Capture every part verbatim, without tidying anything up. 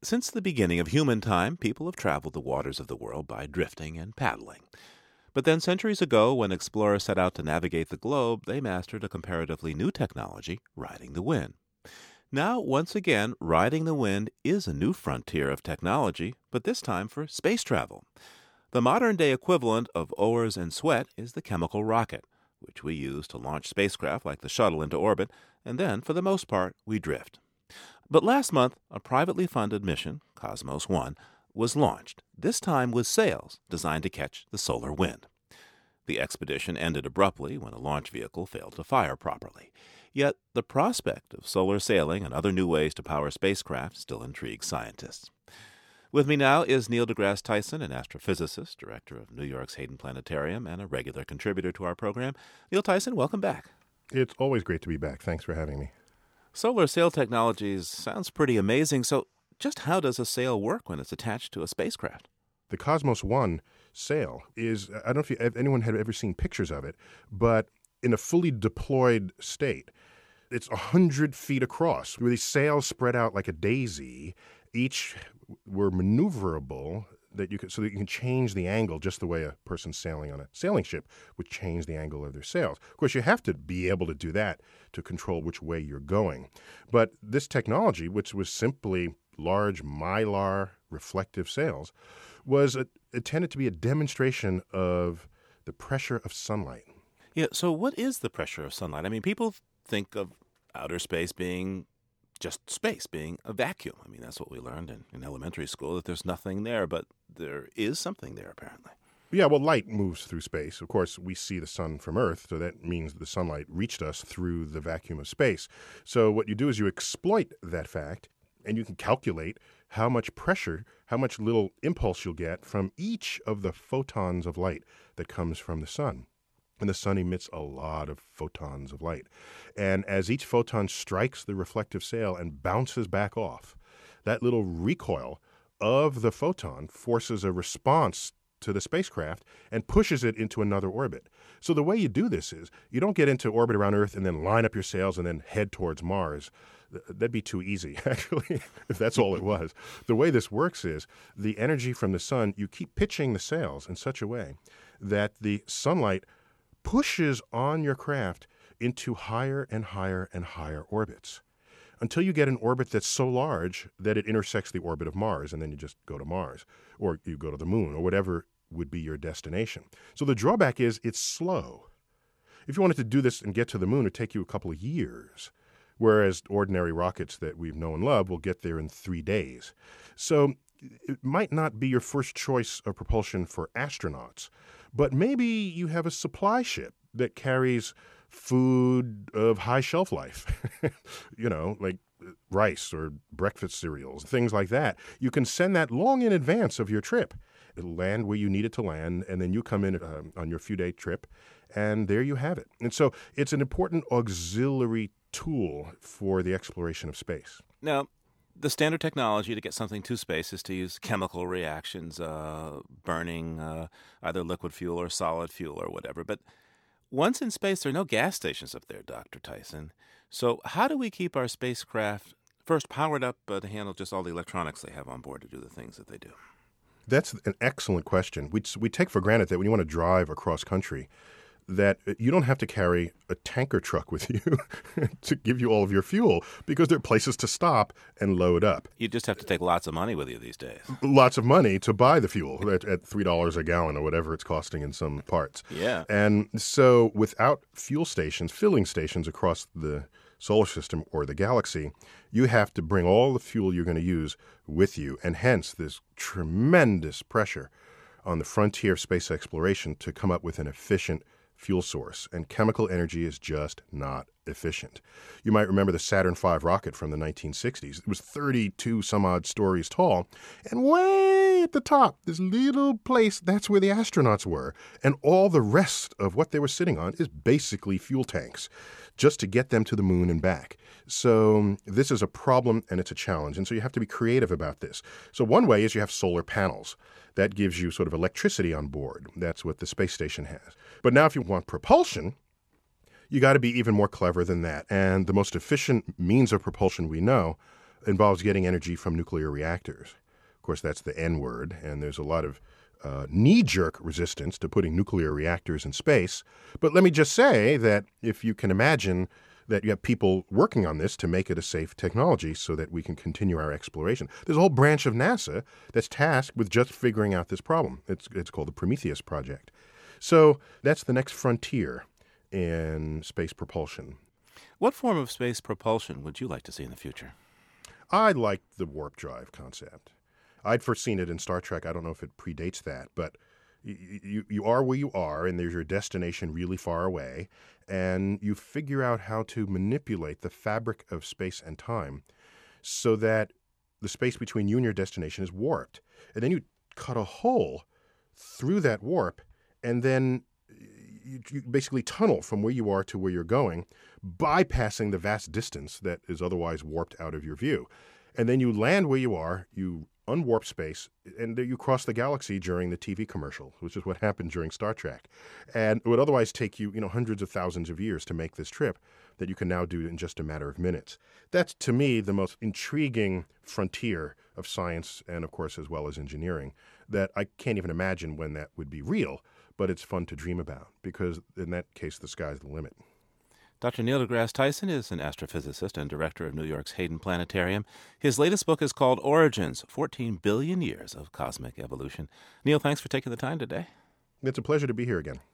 Since the beginning of human time, people have traveled the waters of the world by drifting and paddling. But then centuries ago, when explorers set out to navigate the globe, they mastered a comparatively new technology, riding the wind. Now, once again, riding the wind is a new frontier of technology, but this time for space travel. The modern-day equivalent of oars and sweat is the chemical rocket, which we use to launch spacecraft like the shuttle into orbit, and then, for the most part, we drift. But last month, a privately funded mission, Cosmos One, was launched, this time with sails designed to catch the solar wind. The expedition ended abruptly when a launch vehicle failed to fire properly. Yet the prospect of solar sailing and other new ways to power spacecraft still intrigues scientists. With me now is Neil deGrasse Tyson, an astrophysicist, director of New York's Hayden Planetarium, and a regular contributor to our program. Neil Tyson, welcome back. It's always great to be back. Thanks for having me. Solar sail technologies sounds pretty amazing, so just how does a sail work when it's attached to a spacecraft? The Cosmos One sail is, I don't know if, you, if anyone had ever seen pictures of it, but in a fully deployed state, it's one hundred feet across, where these sails spread out like a daisy. Each were maneuverable that you could, so that you can change the angle just the way a person sailing on a sailing ship would change the angle of their sails. Of course, you have to be able to do that to control which way you're going. But this technology, which was simply large mylar reflective sails, was a, intended to be a demonstration of the pressure of sunlight. Yeah, so what is the pressure of sunlight? I mean, people think of outer space being just space, being a vacuum. I mean, that's what we learned in, in elementary school, that there's nothing there, but there is something there, apparently. Yeah, well, light moves through space. Of course, we see the sun from Earth, so that means the sunlight reached us through the vacuum of space. So what you do is you exploit that fact, and you can calculate how much pressure, how much little impulse you'll get from each of the photons of light that comes from the sun. And the sun emits a lot of photons of light. And as each photon strikes the reflective sail and bounces back off, that little recoil of the photon forces a response to the spacecraft and pushes it into another orbit. So the way you do this is you don't get into orbit around Earth and then line up your sails and then head towards Mars. That'd be too easy, actually, if that's all it was. The way this works is the energy from the sun, you keep pitching the sails in such a way that the sunlight pushes on your craft into higher and higher and higher orbits until you get an orbit that's so large that it intersects the orbit of Mars, and then you just go to Mars, or you go to the moon, or whatever would be your destination. So the drawback is it's slow. If you wanted to do this and get to the moon, it would take you a couple of years, whereas ordinary rockets that we've known and loved will get there in three days. So it might not be your first choice of propulsion for astronauts, but maybe you have a supply ship that carries food of high shelf life, you know, like rice or breakfast cereals, things like that. You can send that long in advance of your trip. It'll land where you need it to land, and then you come in uh, on your few-day trip, and there you have it. And so it's an important auxiliary tool for the exploration of space. Now, the standard technology to get something to space is to use chemical reactions, uh, burning uh, either liquid fuel or solid fuel or whatever. But once in space, there are no gas stations up there, Doctor Tyson. So how do we keep our spacecraft first powered up uh, to handle just all the electronics they have on board to do the things that they do? That's an excellent question. We we take for granted that when you want to drive across country, that you don't have to carry a tanker truck with you to give you all of your fuel because there are places to stop and load up. You just have to take lots of money with you these days. Lots of money to buy the fuel at, at three dollars a gallon or whatever it's costing in some parts. Yeah. And so without fuel stations, filling stations across the solar system or the galaxy, you have to bring all the fuel you're going to use with you, and hence this tremendous pressure on the frontier of space exploration to come up with an efficient fuel source, and chemical energy is just not efficient. You might remember the Saturn five rocket from the nineteen sixties. It was thirty-two some odd stories tall, and way at the top, this little place, that's where the astronauts were, and all the rest of what they were sitting on is basically fuel tanks, just to get them to the moon and back. So this is a problem, and it's a challenge, and so you have to be creative about this. So one way is you have solar panels. That gives you sort of electricity on board. That's what the space station has. But now if you want propulsion, you got to be even more clever than that. And the most efficient means of propulsion we know involves getting energy from nuclear reactors. Of course, that's the N word, and there's a lot of uh, knee-jerk resistance to putting nuclear reactors in space. But let me just say that if you can imagine that you have people working on this to make it a safe technology so that we can continue our exploration. There's a whole branch of NASA that's tasked with just figuring out this problem. It's, it's called the Prometheus Project. So that's the next frontier in space propulsion. What form of space propulsion would you like to see in the future? I like the warp drive concept. I'd first seen it in Star Trek. I don't know if it predates that, but you, you, you are where you are, and there's your destination really far away, and you figure out how to manipulate the fabric of space and time so that the space between you and your destination is warped. And then you cut a hole through that warp, and then you, you basically tunnel from where you are to where you're going, bypassing the vast distance that is otherwise warped out of your view. And then you land where you are, you unwarp space, and you cross the galaxy during the T V commercial, which is what happened during Star Trek. And it would otherwise take you, you know, hundreds of thousands of years to make this trip that you can now do in just a matter of minutes. That's, to me, the most intriguing frontier of science and, of course, as well as engineering, that I can't even imagine when that would be real, but it's fun to dream about because, in that case, the sky's the limit. Doctor Neil deGrasse Tyson is an astrophysicist and director of New York's Hayden Planetarium. His latest book is called Origins, fourteen billion Years of Cosmic Evolution. Neil, thanks for taking the time today. It's a pleasure to be here again.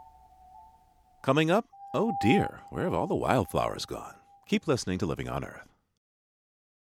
Coming up, oh dear, where have all the wildflowers gone? Keep listening to Living on Earth.